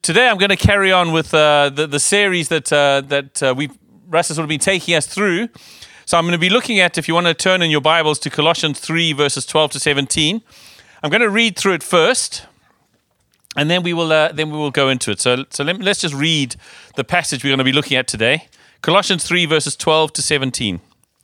Today I'm going to carry on with the series that Russ has sort of been taking us through. So I'm going to be looking at, if you want to turn in your Bibles to Colossians 3, verses 12 to 17. I'm going to read through it first, and then we will go into it. So let's just read the passage we're going to be looking at today. Colossians 3, verses 12 to 17.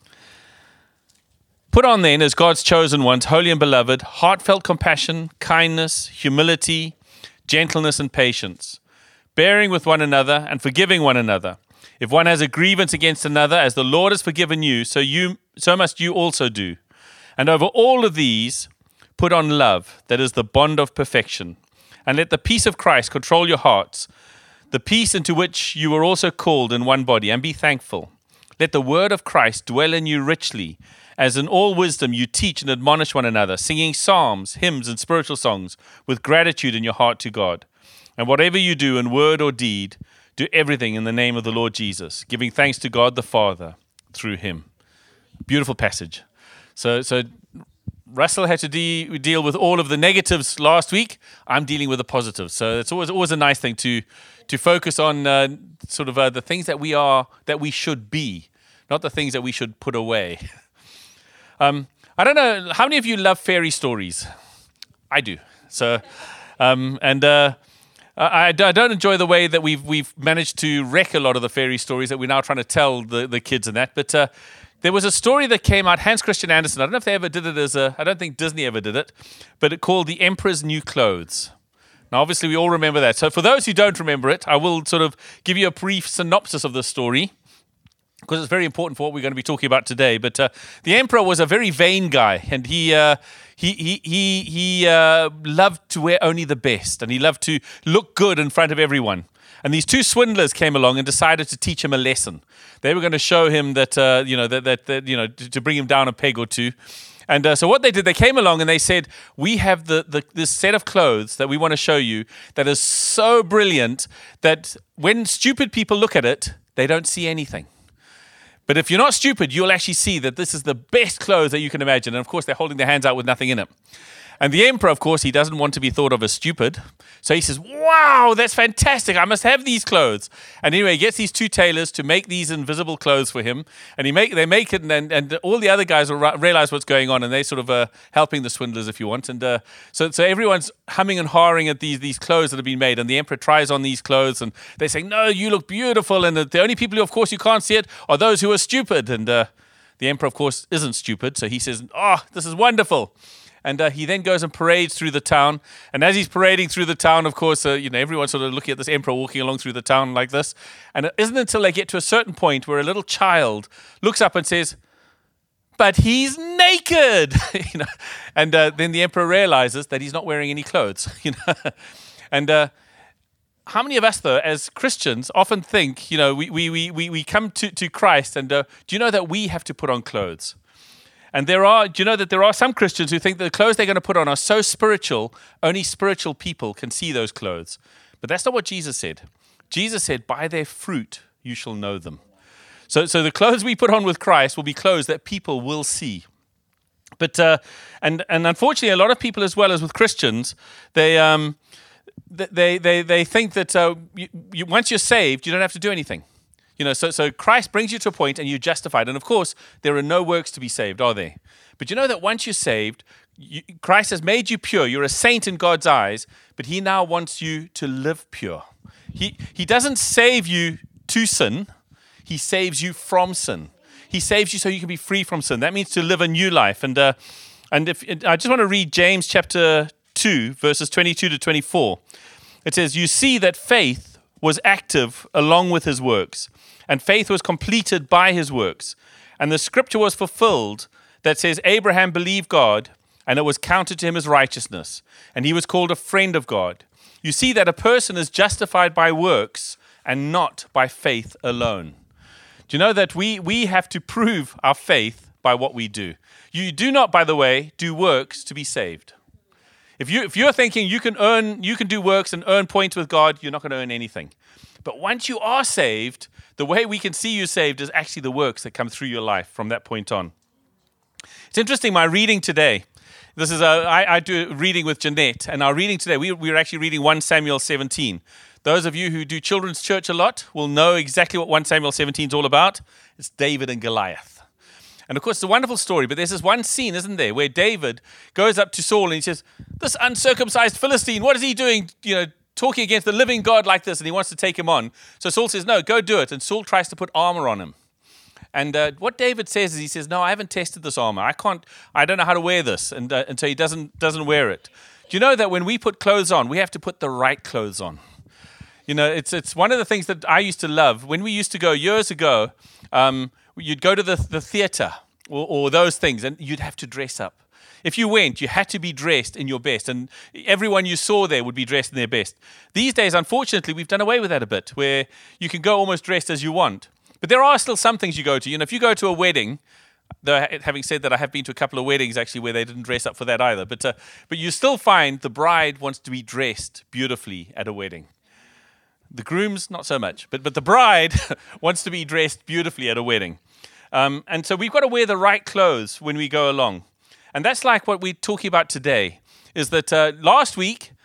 Put on then, as God's chosen ones, holy and beloved, heartfelt compassion, kindness, humility, gentleness and patience, bearing with one another and forgiving one another. If one has a grievance against another, as the Lord has forgiven you, so must you also do. And over all of these, put on love, that is the bond of perfection. And let the peace of Christ control your hearts, the peace into which you were also called in one body, and be thankful. Let the word of Christ dwell in you richly, as in all wisdom you teach and admonish one another, singing psalms, hymns, and spiritual songs with gratitude in your heart to God. And whatever you do in word or deed, do everything in the name of the Lord Jesus, giving thanks to God the Father through him. Beautiful passage. So Russell had to deal with all of the negatives last week. I'm dealing with the positives. So it's always a nice thing to focus on the things that we should be, not the things that we should put away. I don't know, how many of you love fairy stories? I do. So, I don't enjoy the way that we've managed to wreck a lot of the fairy stories that we're now trying to tell the kids and that. But there was a story that came out, Hans Christian Andersen. I don't know if they ever did it I don't think Disney ever did it, but it called The Emperor's New Clothes. Now, obviously, we all remember that. So for those who don't remember it, I will sort of give you a brief synopsis of the story, because it's very important for what we're going to be talking about today. But the emperor was a very vain guy, and he loved to wear only the best, and he loved to look good in front of everyone. And these two swindlers came along and decided to teach him a lesson. They were going to show him that to bring him down a peg or two. And so what they did, they came along and they said, we have this set of clothes that we want to show you that is so brilliant that when stupid people look at it, they don't see anything. But if you're not stupid, you'll actually see that this is the best clothes that you can imagine. And of course, they're holding their hands out with nothing in it. And the emperor, of course, he doesn't want to be thought of as stupid. So he says, wow, that's fantastic. I must have these clothes. And anyway, he gets these two tailors to make these invisible clothes for him. And they make it, and all the other guys will realize what's going on. And they sort of helping the swindlers, if you want. And so everyone's humming and hawing at these clothes that have been made. And the emperor tries on these clothes. And they say, no, you look beautiful. And the only people who, of course, you can't see it are those who are stupid. And the emperor, of course, isn't stupid. So he says, oh, this is wonderful. And he then goes and parades through the town. And as he's parading through the town, of course, everyone's sort of looking at this emperor walking along through the town like this. And it isn't until they get to a certain point where a little child looks up and says, but he's naked. And then the emperor realizes that he's not wearing any clothes. And how many of us, though, as Christians, often think, we come to Christ, and do you know that we have to put on clothes? And do you know that there are some Christians who think that the clothes they're going to put on are so spiritual, only spiritual people can see those clothes. But that's not what Jesus said. Jesus said, by their fruit you shall know them. So the clothes we put on with Christ will be clothes that people will see. But and unfortunately, a lot of people, as well as with Christians, they think that once you're saved, you don't have to do anything. So Christ brings you to a point and you're justified. And of course, there are no works to be saved, are there? But you know that once you're saved, Christ has made you pure. You're a saint in God's eyes, but he now wants you to live pure. He doesn't save you to sin. He saves you from sin. He saves you so you can be free from sin. That means to live a new life. And I just want to read James chapter 2, verses 22 to 24. It says, you see that faith was active along with his works, and faith was completed by his works. And the scripture was fulfilled that says, Abraham believed God, and it was counted to him as righteousness, and he was called a friend of God. You see that a person is justified by works and not by faith alone. Do you know that we have to prove our faith by what we do? You do not, by the way, do works to be saved. If you're thinking you can do works and earn points with God, you're not going to earn anything. But once you are saved, the way we can see you saved is actually the works that come through your life from that point on. It's interesting, my reading today. I do reading with Jeanette, and our reading today, we were actually reading 1 Samuel 17. Those of you who do children's church a lot will know exactly what 1 Samuel 17 is all about. It's David and Goliath. And of course, it's a wonderful story, but there's this one scene, isn't there, where David goes up to Saul and he says, this uncircumcised Philistine, what is he doing, talking against the living God like this? And he wants to take him on. So Saul says, no, go do it. And Saul tries to put armor on him. And what David says is, he says, no, I haven't tested this armor. I don't know how to wear this. And so he doesn't wear it. Do you know that when we put clothes on, we have to put the right clothes on? It's one of the things that I used to love. When we used to go years ago, you'd go to the theater or those things, and you'd have to dress up. If you went, you had to be dressed in your best, and everyone you saw there would be dressed in their best. These days, unfortunately, we've done away with that a bit, where you can go almost dressed as you want. But there are still some things you go to. If you go to a wedding, though having said that, I have been to a couple of weddings actually where they didn't dress up for that either. But you still find the bride wants to be dressed beautifully at a wedding. The groom's not so much, but the bride wants to be dressed beautifully at a wedding. And so we've got to wear the right clothes when we go along. And that's like what we're talking about today, is that last week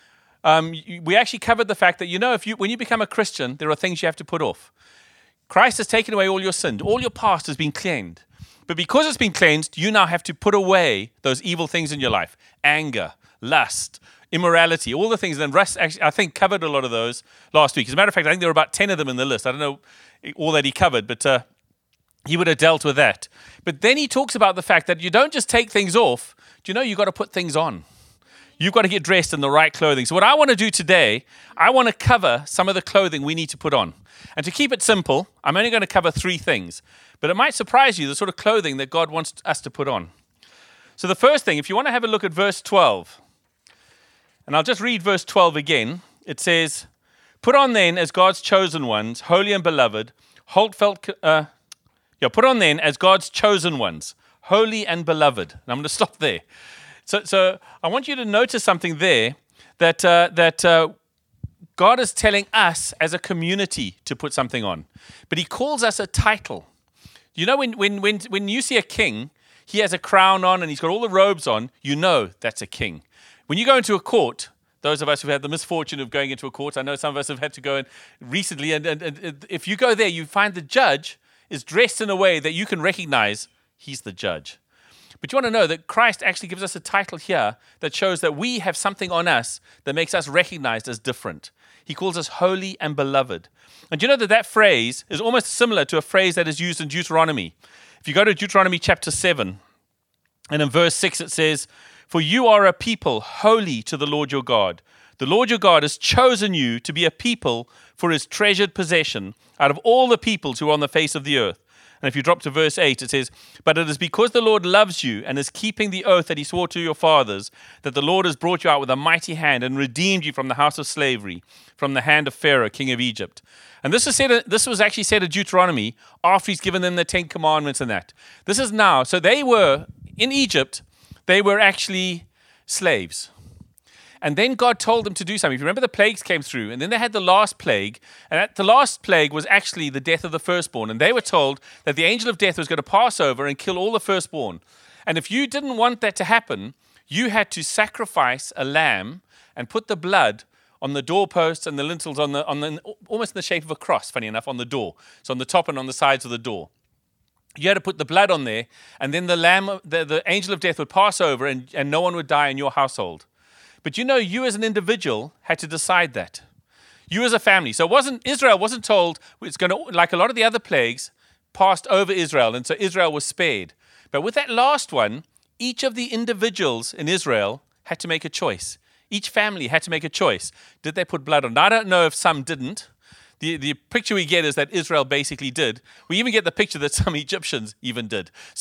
we actually covered the fact that, when you become a Christian, there are things you have to put off. Christ has taken away all your sin. All your past has been cleansed. But because it's been cleansed, you now have to put away those evil things in your life. Anger, lust, immorality, all the things. And Russ actually, I think, covered a lot of those last week. As a matter of fact, I think there were about 10 of them in the list. I don't know all that he covered, but he would have dealt with that. But then he talks about the fact that you don't just take things off. Do you know you've got to put things on? You've got to get dressed in the right clothing. So what I want to do today, I want to cover some of the clothing we need to put on. And to keep it simple, I'm only going to cover 3 things. But it might surprise you, the sort of clothing that God wants us to put on. So the first thing, if you want to have a look at verse 12, and I'll just read verse 12 again. It says, put on then as God's chosen ones, holy and beloved, put on then as God's chosen ones, holy and beloved. And I'm going to stop there. So I want you to notice something there, that God is telling us as a community to put something on. But he calls us a title. When you see a king, he has a crown on and he's got all the robes on, that's a king. When you go into a court, those of us who've had the misfortune of going into a court, I know some of us have had to go in recently, and if you go there, you find the judge is dressed in a way that you can recognize he's the judge. But you want to know that Christ actually gives us a title here that shows that we have something on us that makes us recognized as different. He calls us holy and beloved. And you know that phrase is almost similar to a phrase that is used in Deuteronomy. If you go to Deuteronomy chapter 7, and in verse 6 it says, for you are a people holy to the Lord your God. The Lord your God has chosen you to be a people for his treasured possession out of all the peoples who are on the face of the earth. And if you drop to verse 8, it says, but it is because the Lord loves you and is keeping the oath that he swore to your fathers, that the Lord has brought you out with a mighty hand and redeemed you from the house of slavery, from the hand of Pharaoh, king of Egypt. And this was actually said in Deuteronomy after he's given them the 10 commandments and that. This is now, so they were in Egypt, they were actually slaves. And then God told them to do something. If you remember, the plagues came through, and then they had the last plague. And the last plague was actually the death of the firstborn. And they were told that the angel of death was going to pass over and kill all the firstborn. And if you didn't want that to happen, you had to sacrifice a lamb and put the blood on the doorposts and the lintels on the almost in the shape of a cross, funny enough, on the door. So on the top and on the sides of the door. You had to put the blood on there, and then the angel of death would pass over, and no one would die in your household. But you as an individual had to decide that. You as a family. So Israel wasn't told it's going to, like a lot of the other plagues, passed over Israel, and so Israel was spared. But with that last one, each of the individuals in Israel had to make a choice. Each family had to make a choice. Did they put blood on? Now, I don't know if some didn't. The picture we get is that Israel basically did. We even get the picture that some Egyptians even did. So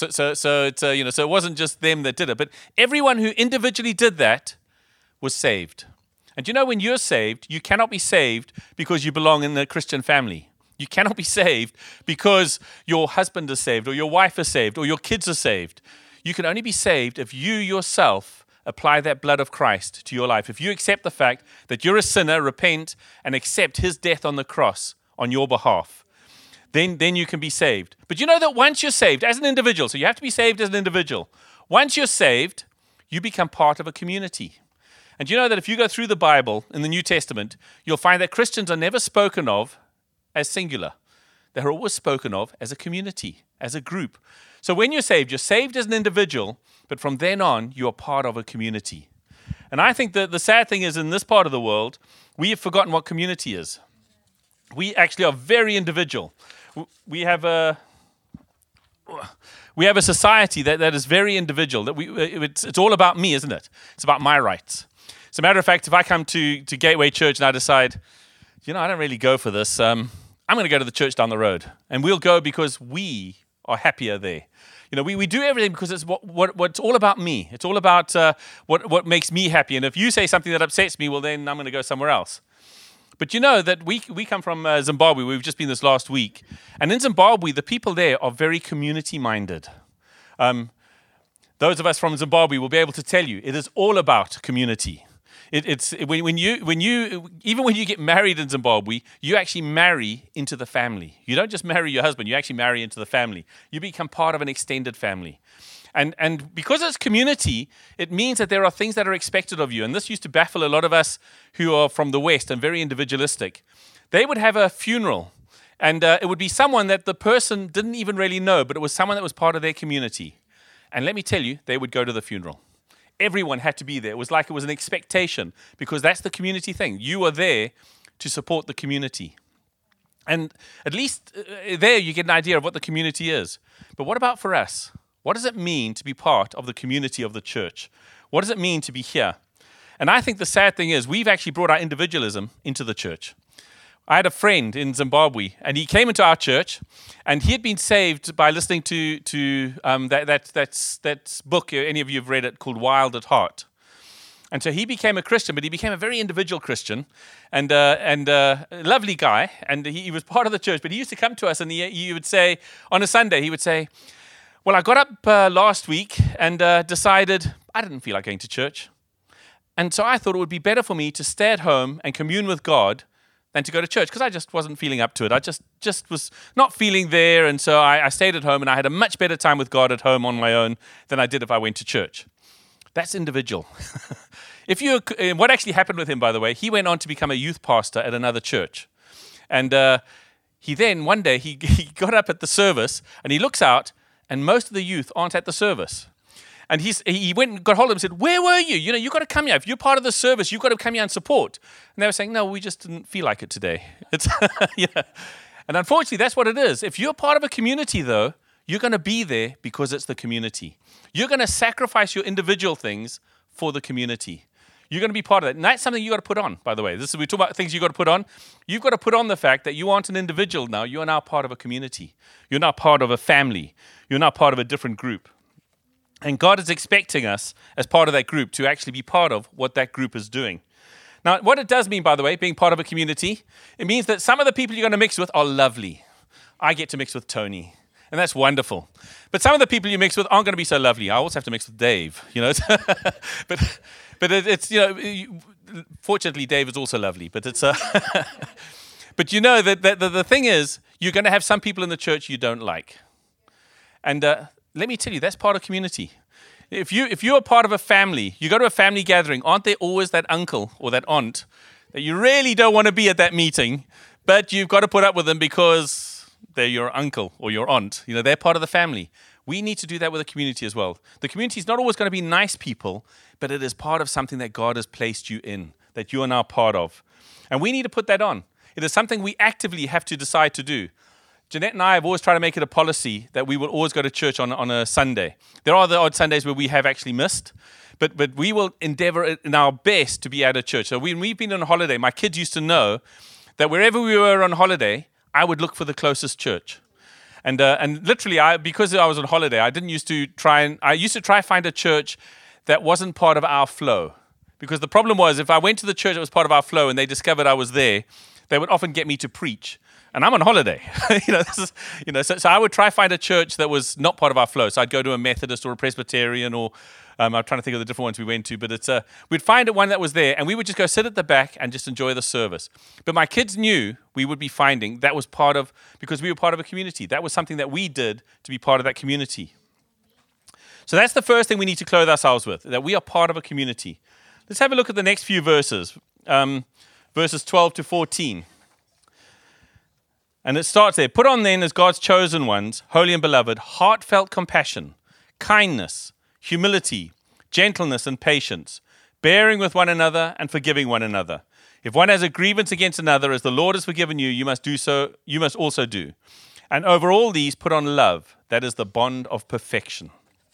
it wasn't just them that did it, but everyone who individually did that was saved. And when you're saved, you cannot be saved because you belong in the Christian family. You cannot be saved because your husband is saved or your wife is saved or your kids are saved. You can only be saved if you yourself apply that blood of Christ to your life. If you accept the fact that you're a sinner, repent, and accept his death on the cross on your behalf, then you can be saved. But that once you're saved as an individual, so you have to be saved as an individual. Once you're saved, you become part of a community. And you know that if you go through the Bible in the New Testament, you'll find that Christians are never spoken of as singular. They're always spoken of as a community, as a group. So when you're saved as an individual, but from then on, you are part of a community. And I think that the sad thing is in this part of the world, we have forgotten what community is. We actually are very individual. We have a society that is very individual. That it's all about me, isn't it? It's about my rights. As a matter of fact, if I come to Gateway Church and I decide, I don't really go for this, I'm going to go to the church down the road. And we'll go because we are happier there. We do everything because it's what's all about me. It's all about what makes me happy. And if you say something that upsets me, well, then I'm going to go somewhere else. But you know that we come from Zimbabwe. We've just been this last week. And in Zimbabwe, the people there are very community-minded. Those of us from Zimbabwe will be able to tell you it is all about community. When you get married in Zimbabwe, you actually marry into the family. You don't just marry your husband, you actually marry into the family. You become part of an extended family. And because it's community, it means that there are things that are expected of you. And this used to baffle a lot of us who are from the West and very individualistic. They would have a funeral, and it would be someone that the person didn't even really know, but it was someone that was part of their community. And let me tell you, they would go to the funeral. Everyone had to be there. It was like it was an expectation, because that's the community thing. You are there to support the community. And at least there you get an idea of what the community is. But what about for us? What does it mean to be part of the community of the church? What does it mean to be here? And I think the sad thing is we've actually brought our individualism into the church. I had a friend in Zimbabwe, and he came into our church, and he had been saved by listening to that book, any of you have read it, called Wild at Heart. And so he became a Christian, but he became a very individual Christian, and a lovely guy, and he was part of the church. But he used to come to us, and he would say, on a Sunday, he would say, well, I got up last week and decided I didn't feel like going to church. And so I thought it would be better for me to stay at home and commune with God than to go to church, because I just wasn't feeling up to it. I just was not feeling there, and so I stayed at home, and I had a much better time with God at home on my own than I did if I went to church. That's individual. What actually happened with him, by the way, he went on to become a youth pastor at another church. And he then, one day, he got up at the service, and he looks out, and most of the youth aren't at the service. And he went and got hold of him and said, where were you? You've got to come here. If you're part of the service, you've got to come here and support. And they were saying, no, we just didn't feel like it today. And unfortunately, that's what it is. If you're part of a community, though, you're going to be there because it's the community. You're going to sacrifice your individual things for the community. You're going to be part of that. And that's something you've got to put on, by the way. We talk about things you've got to put on. You've got to put on the fact that you aren't an individual now. You are now part of a community. You're now part of a family. You're now part of a different group. And God is expecting us, as part of that group, to actually be part of what that group is doing. Now, what it does mean, by the way, being part of a community, it means that some of the people you're going to mix with are lovely. I get to mix with Tony, and that's wonderful. But some of the people you mix with aren't going to be so lovely. I also have to mix with Dave, But it's fortunately, Dave is also lovely. But it's but you know that the thing is, you're going to have some people in the church you don't like, and let me tell you, that's part of community. If you're part of a family, you go to a family gathering, aren't there always that uncle or that aunt that you really don't want to be at that meeting, but you've got to put up with them because they're your uncle or your aunt. They're part of the family. We need to do that with the community as well. The community is not always going to be nice people, but it is part of something that God has placed you in, that you are now part of. And we need to put that on. It is something we actively have to decide to do. Jeanette and I have always tried to make it a policy that we will always go to church on a Sunday. There are the odd Sundays where we have actually missed, but we will endeavor in our best to be at a church. So when we've been on holiday, my kids used to know that wherever we were on holiday, I would look for the closest church. And literally, because I was on holiday, I used to try find a church that wasn't part of our flow. Because the problem was, if I went to the church that was part of our flow and they discovered I was there, they would often get me to preach. And I'm on holiday, So I would try find a church that was not part of our flow. So I'd go to a Methodist or a Presbyterian, or I'm trying to think of the different ones we went to. But we'd find one that was there, and we would just go sit at the back and just enjoy the service. But my kids knew we would be finding that was because we were part of a community. That was something that we did to be part of that community. So that's the first thing we need to clothe ourselves with, that we are part of a community. Let's have a look at the next few verses, verses 12 to 14. And it starts there. Put on then as God's chosen ones, holy and beloved, heartfelt compassion, kindness, humility, gentleness, and patience, bearing with one another and forgiving one another. If one has a grievance against another, as the Lord has forgiven you, you must do so. You must also do. And over all these, put on love. That is the bond of perfection.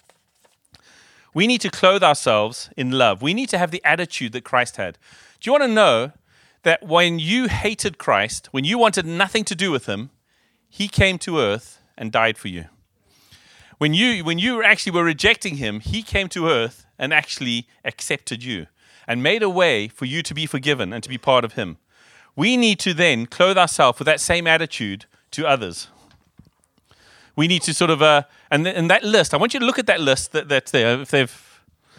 We need to clothe ourselves in love. We need to have the attitude that Christ had. Do you want to know that when you hated Christ, when you wanted nothing to do with him, he came to earth and died for you? When you actually were rejecting him, he came to earth and actually accepted you and made a way for you to be forgiven and to be part of him. We need to then clothe ourselves with that same attitude to others. We need to sort of, and that list, I want you to look at that list that's there. If they've,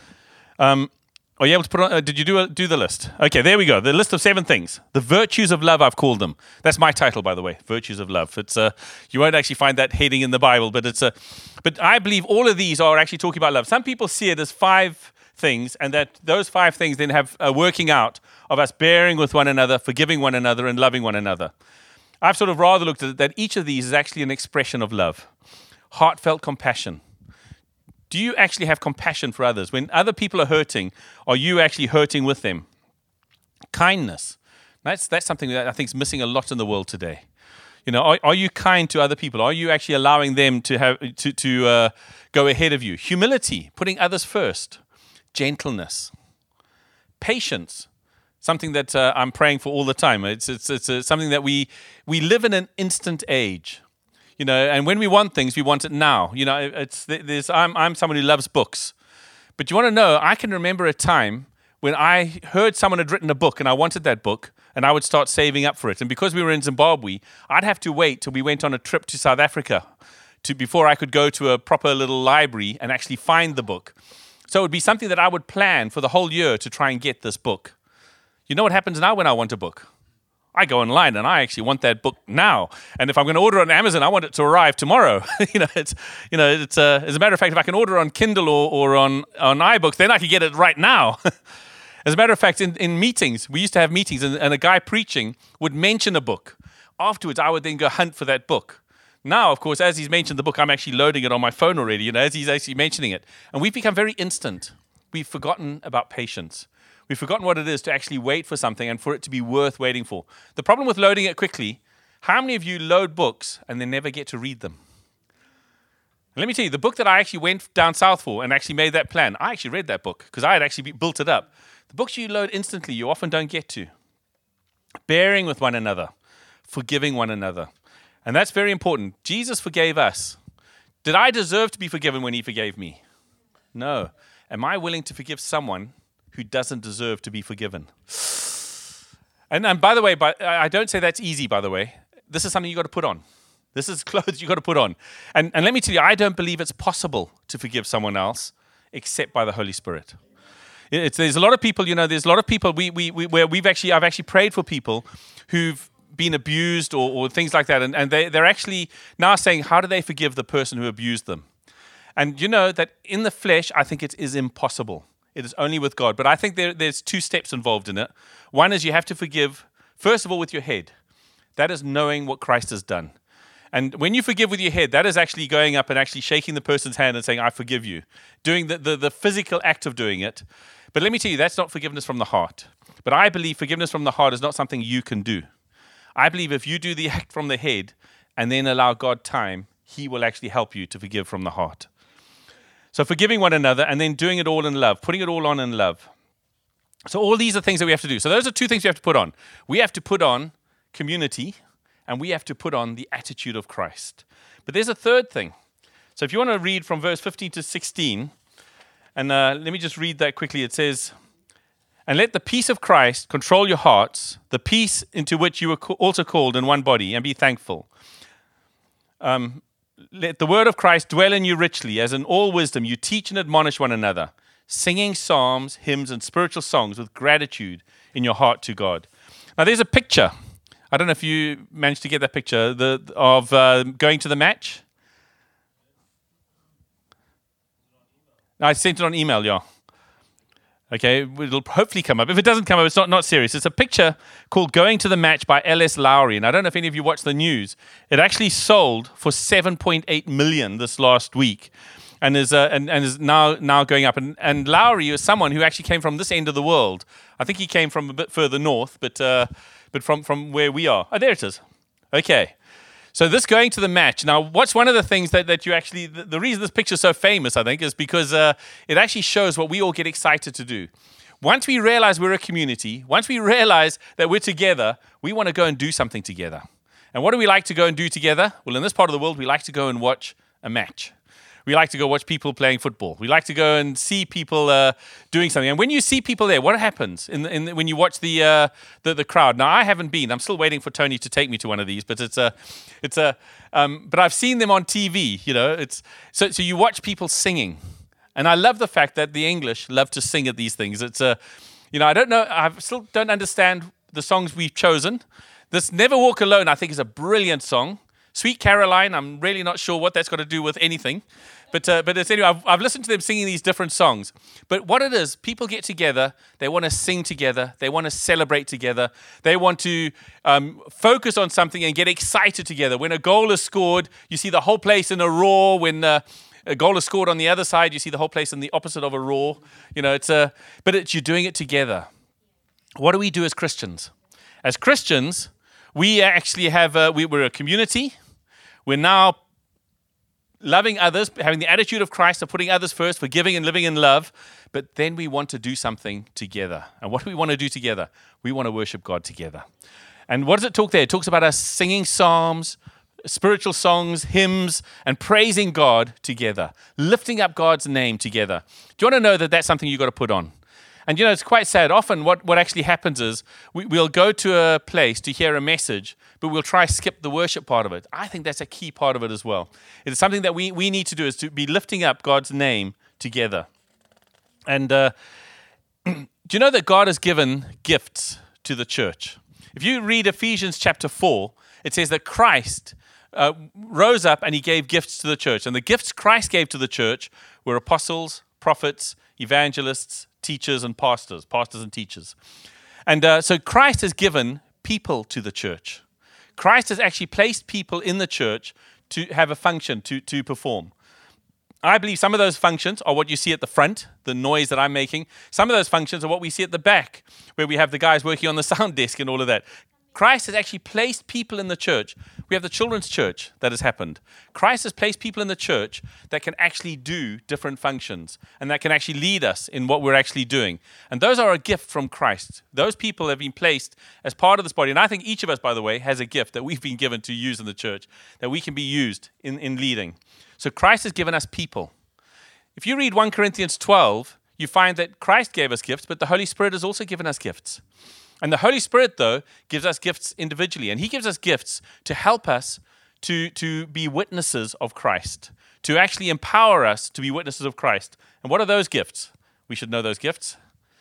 are you able to put on, did you do the list? Okay, there we go. The list of 7 things. The virtues of love, I've called them. That's my title, by the way, Virtues of Love. It's you won't actually find that heading in the Bible, but but I believe all of these are actually talking about love. Some people see it as 5 things, and that those 5 things then have a working out of us bearing with one another, forgiving one another, and loving one another. I've sort of rather looked at it that each of these is actually an expression of love. Heartfelt compassion. Do you actually have compassion for others? When other people are hurting, are you actually hurting with them? Kindness. That's something that I think is missing a lot in the world today. You know, are you kind to other people? Are you actually allowing them to have to go ahead of you? Humility, putting others first. Gentleness. Patience. Something that I'm praying for all the time. It's something that we live in an instant age, you know. And when we want things, we want it now. You know, I'm someone who loves books, but you want to know? I can remember a time when I heard someone had written a book, and I wanted that book, and I would start saving up for it. And because we were in Zimbabwe, I'd have to wait till we went on a trip to South Africa before I could go to a proper little library and actually find the book. So it would be something that I would plan for the whole year to try and get this book. You know what happens now when I want a book? I go online and I actually want that book now. And if I'm going to order on Amazon, I want it to arrive tomorrow. As a matter of fact, if I can order on Kindle or on iBooks, then I can get it right now. As a matter of fact, in meetings, we used to have meetings, and a guy preaching would mention a book. Afterwards, I would then go hunt for that book. Now, of course, as he's mentioned the book, I'm actually loading it on my phone already, as he's actually mentioning it. And we've become very instant. We've forgotten about patience. We've forgotten what it is to actually wait for something and for it to be worth waiting for. The problem with loading it quickly, how many of you load books and then never get to read them? And let me tell you, the book that I actually went down south for and actually made that plan, I actually read that book because I had actually built it up. The books you load instantly, you often don't get to. Bearing with one another, forgiving one another. And that's very important. Jesus forgave us. Did I deserve to be forgiven when he forgave me? No. Am I willing to forgive someone who doesn't deserve to be forgiven? And by the way, I don't say that's easy, by the way. This is something you got to put on. This is clothes you got to put on. And let me tell you, I don't believe it's possible to forgive someone else except by the Holy Spirit. There's a lot of people, there's a lot of people where I've actually prayed for people who've been abused or things like that. And they're actually now saying, how do they forgive the person who abused them? And you know that in the flesh, I think it is impossible. It is only with God. But I think there's 2 steps involved in it. One is you have to forgive, first of all, with your head. That is knowing what Christ has done. And when you forgive with your head, that is actually going up and actually shaking the person's hand and saying, I forgive you. Doing the physical act of doing it. But let me tell you, that's not forgiveness from the heart. But I believe forgiveness from the heart is not something you can do. I believe if you do the act from the head and then allow God time, he will actually help you to forgive from the heart. So forgiving one another and then doing it all in love, putting it all on in love. So all these are things that we have to do. So those are 2 things we have to put on. We have to put on community and we have to put on the attitude of Christ. But there's a third thing. So if you want to read from verse 15 to 16, and let me just read that quickly. It says, and let the peace of Christ control your hearts, the peace into which you were also called in one body, and be thankful. Let the word of Christ dwell in you richly, as in all wisdom you teach and admonish one another, singing psalms, hymns, and spiritual songs with gratitude in your heart to God. Now there's a picture. I don't know if you managed to get that picture of going to the match. I sent it on email, yeah. Okay, it'll hopefully come up. If it doesn't come up, it's not serious. It's a picture called Going to the Match by L.S. Lowry. And I don't know if any of you watched the news. It actually sold for 7.8 million this last week and is now going up. And Lowry is someone who actually came from this end of the world. I think he came from a bit further north, but from where we are. Oh, there it is. Okay. So this Going to the Match. Now, what's one of the things that you actually, the reason this picture is so famous, I think, is because it actually shows what we all get excited to do. Once we realize we're a community, once we realize that we're together, we want to go and do something together. And what do we like to go and do together? Well, in this part of the world, we like to go and watch a match. We like to go watch people playing football. We like to go and see people doing something. And when you see people there, what happens when you watch the crowd? Now, I haven't been. I'm still waiting for Tony to take me to one of these. But but I've seen them on TV. You know, so you watch people singing, and I love the fact that the English love to sing at these things. I don't know. I still don't understand the songs we've chosen. This "Never Walk Alone" I think is a brilliant song. Sweet Caroline, I'm really not sure what that's got to do with anything. But it's anyway, I've listened to them singing these different songs. But what it is, people get together, they want to sing together, they want to celebrate together, they want to focus on something and get excited together. When a goal is scored, you see the whole place in a roar. When a goal is scored on the other side, you see the whole place in the opposite of a roar. You know, you're doing it together. What do we do as Christians? As Christians, we actually have we're a community. We're now loving others, having the attitude of Christ of putting others first, forgiving and living in love. But then we want to do something together. And what do we want to do together? We want to worship God together. And what does it talk there? It talks about us singing psalms, spiritual songs, hymns, and praising God together, lifting up God's name together. Do you want to know that that's something you've got to put on? And, it's quite sad. Often what actually happens is we'll go to a place to hear a message, but we'll try skip the worship part of it. I think that's a key part of it as well. It is something that we need to do, is to be lifting up God's name together. And do you know that God has given gifts to the church? If you read Ephesians chapter 4, it says that Christ rose up and he gave gifts to the church. And the gifts Christ gave to the church were apostles, prophets, evangelists, teachers and pastors and teachers. And so Christ has given people to the church. Christ has actually placed people in the church to have a function, to perform. I believe some of those functions are what you see at the front, the noise that I'm making. Some of those functions are what we see at the back, where we have the guys working on the sound desk and all of that. Christ has actually placed people in the church. We have the children's church that has happened. Christ has placed people in the church that can actually do different functions and that can actually lead us in what we're actually doing. And those are a gift from Christ. Those people have been placed as part of this body. And I think each of us, by the way, has a gift that we've been given to use in the church, that we can be used in leading. So Christ has given us people. If you read 1 Corinthians 12, you find that Christ gave us gifts, but the Holy Spirit has also given us gifts. And the Holy Spirit, though, gives us gifts individually. And he gives us gifts to help us to be witnesses of Christ, to actually empower us to be witnesses of Christ. And what are those gifts? We should know those gifts.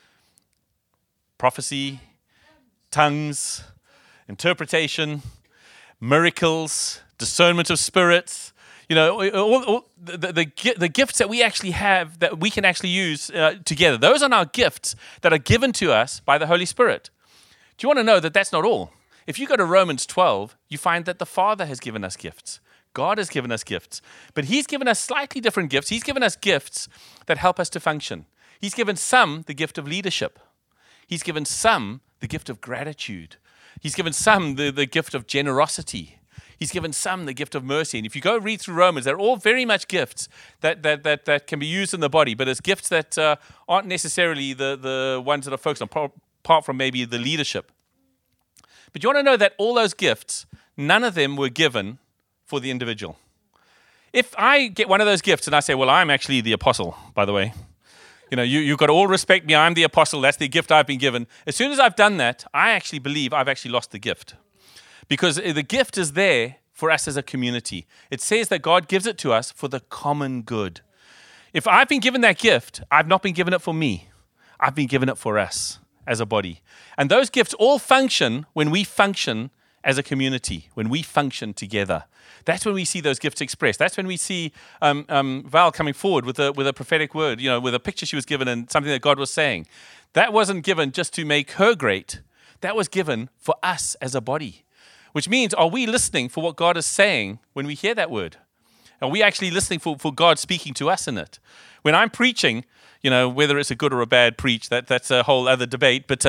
Prophecy, tongues, interpretation, miracles, discernment of spirits. All the gifts that we actually have that we can actually use together. Those are our gifts that are given to us by the Holy Spirit. Do you want to know that that's not all? If you go to Romans 12, you find that the Father has given us gifts. God has given us gifts. But he's given us slightly different gifts. He's given us gifts that help us to function. He's given some the gift of leadership. He's given some the gift of gratitude. He's given some the gift of generosity. He's given some the gift of mercy. And if you go read through Romans, they're all very much gifts that can be used in the body, but it's gifts that aren't necessarily the ones that are focused on, apart from maybe the leadership. But you want to know that all those gifts, none of them were given for the individual. If I get one of those gifts and I say, well, I'm actually the apostle, by the way. You've got to all respect me. I'm the apostle. That's the gift I've been given. As soon as I've done that, I actually believe I've actually lost the gift. Because the gift is there for us as a community. It says that God gives it to us for the common good. If I've been given that gift, I've not been given it for me. I've been given it for us as a body. And those gifts all function when we function as a community, when we function together. That's when we see those gifts expressed. That's when we see Val coming forward with a prophetic word, with a picture she was given and something that God was saying. That wasn't given just to make her great. That was given for us as a body, which means, are we listening for what God is saying when we hear that word? Are we actually listening for God speaking to us in it? When I'm preaching, whether it's a good or a bad preach, that's a whole other debate. But,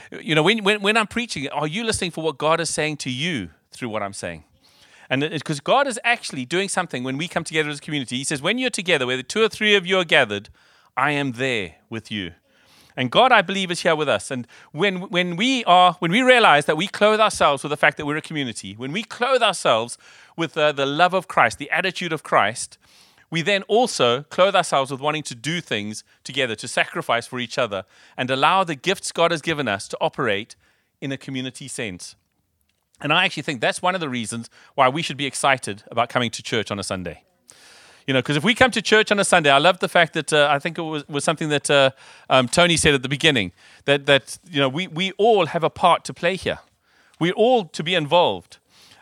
when I'm preaching, are you listening for what God is saying to you through what I'm saying? And because God is actually doing something when we come together as a community. He says, when you're together, where the 2 or 3 of you are gathered, I am there with you. And God, I believe, is here with us. And when we realize that we clothe ourselves with the fact that we're a community, when we clothe ourselves with the love of Christ, the attitude of Christ, we then also clothe ourselves with wanting to do things together, to sacrifice for each other, and allow the gifts God has given us to operate in a community sense. And I actually think that's one of the reasons why we should be excited about coming to church on a Sunday. Because if we come to church on a Sunday, I love the fact that I think it was something that Tony said at the beginning, that we all have a part to play here. We're all to be involved.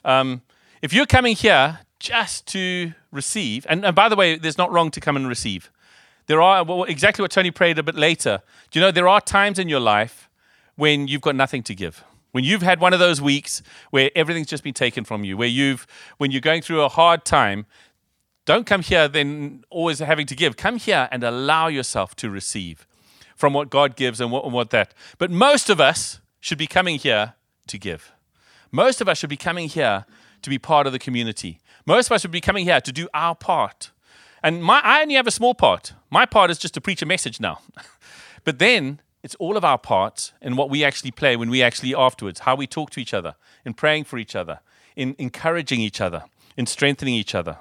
If you're coming here just to receive, and by the way, there's not wrong to come and receive. There are, exactly what Tony prayed a bit later, there are times in your life when you've got nothing to give. When you've had one of those weeks where everything's just been taken from you, when you're going through a hard time, don't come here then always having to give. Come here and allow yourself to receive from what God gives and what that. But most of us should be coming here to give. Most of us should be coming here to be part of the community. Most of us should be coming here to do our part. And I only have a small part. My part is just to preach a message now. But then it's all of our parts and what we actually play when we actually afterwards, how we talk to each other, in praying for each other, in encouraging each other, in strengthening each other.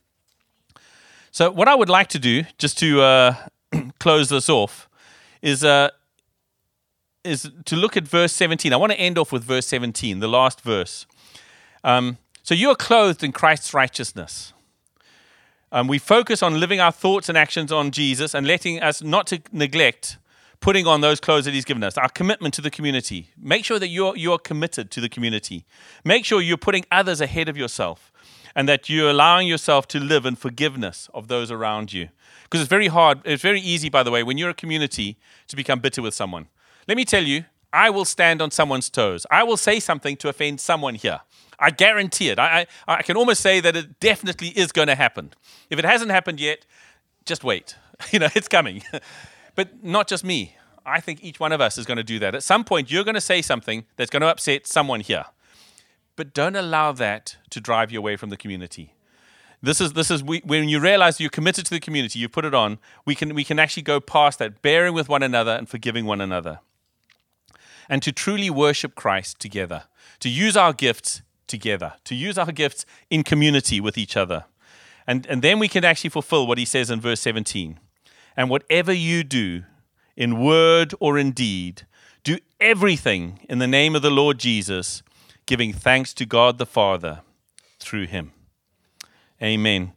So what I would like to do, just to close this off, is to look at verse 17. I want to end off with verse 17, the last verse. So you are clothed in Christ's righteousness. We focus on living our thoughts and actions on Jesus and letting us not to neglect putting on those clothes that he's given us, our commitment to the community. Make sure that you're committed to the community. Make sure you're putting others ahead of yourself and that you're allowing yourself to live in forgiveness of those around you. Because it's very hard, it's very easy, by the way, when you're a community to become bitter with someone. Let me tell you, I will stand on someone's toes. I will say something to offend someone here. I guarantee it. I can almost say that it definitely is going to happen. If it hasn't happened yet, just wait. It's coming. But not just me. I think each one of us is going to do that. At some point, you're going to say something that's going to upset someone here. But don't allow that to drive you away from the community. This is when you realize you're committed to the community, you put it on, we can actually go past that, bearing with one another and forgiving one another. And to truly worship Christ together, to use our gifts together, to use our gifts in community with each other. And then we can actually fulfill what he says in verse 17. And whatever you do, in word or in deed, do everything in the name of the Lord Jesus, giving thanks to God the Father through him. Amen.